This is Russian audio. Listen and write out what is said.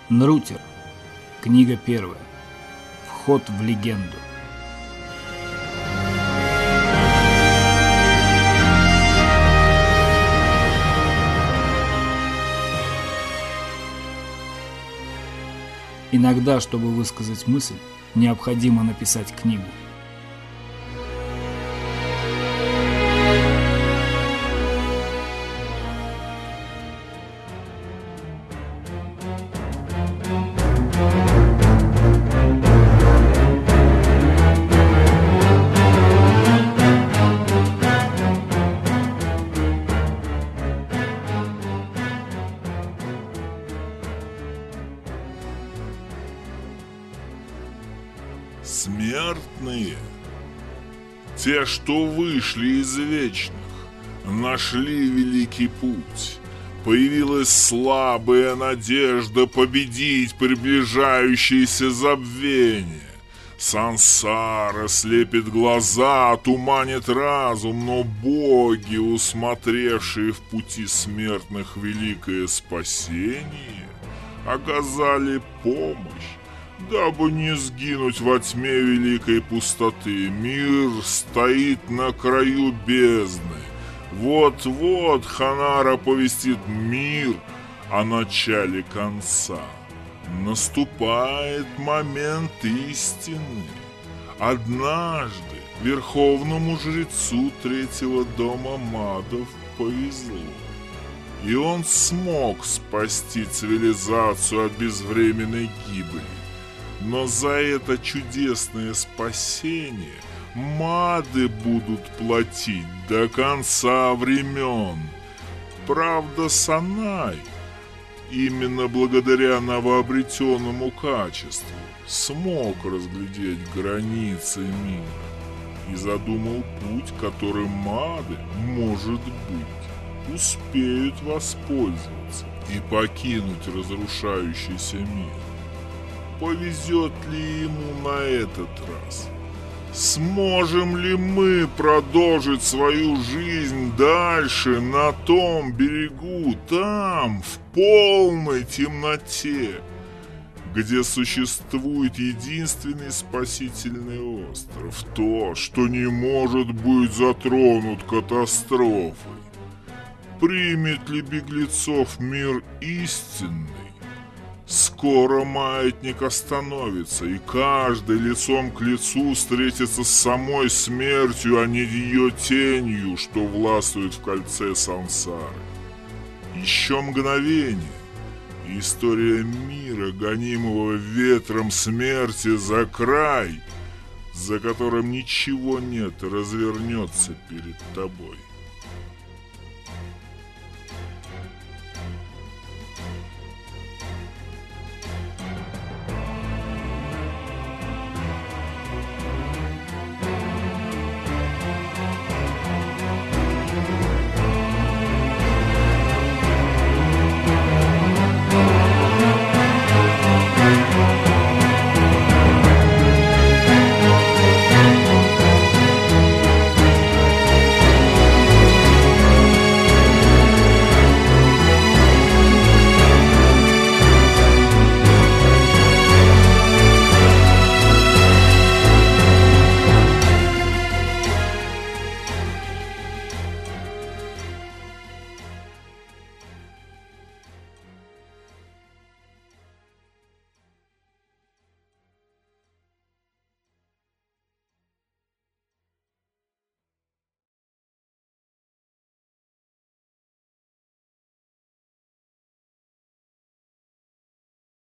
Нрутер. Книга первая. Вход в легенду. Иногда, чтобы высказать мысль, необходимо написать книгу. Смертные, те, что вышли из вечных, нашли великий путь. Появилась слабая надежда победить приближающееся забвение. Сансара слепит глаза, туманит разум, но боги, усмотревшие в пути смертных великое спасение, оказали помощь. Дабы не сгинуть во тьме великой пустоты, мир стоит на краю бездны. Вот-вот Ханара повестит мир о начале конца. Наступает момент истины. Однажды верховному жрецу третьего дома Мадов повезло. И он смог спасти цивилизацию от безвременной гибели. Но за это чудесное спасение Мады будут платить до конца времен. Правда, Санай, именно благодаря новообретенному качеству, смог разглядеть границы мира и задумал путь, которым Мады, может быть, успеют воспользоваться и покинуть разрушающийся мир. Повезет ли ему на этот раз? Сможем ли мы продолжить свою жизнь дальше на том берегу, там, в полной темноте, где существует единственный спасительный остров, то, что не может быть затронут катастрофой? Примет ли беглецов мир истинный? Скоро маятник остановится, и каждый лицом к лицу встретится с самой смертью, а не ее тенью, что властвует в кольце сансары. Еще мгновение, и история мира, гонимого ветром смерти за край, за которым ничего нет, развернется перед тобой.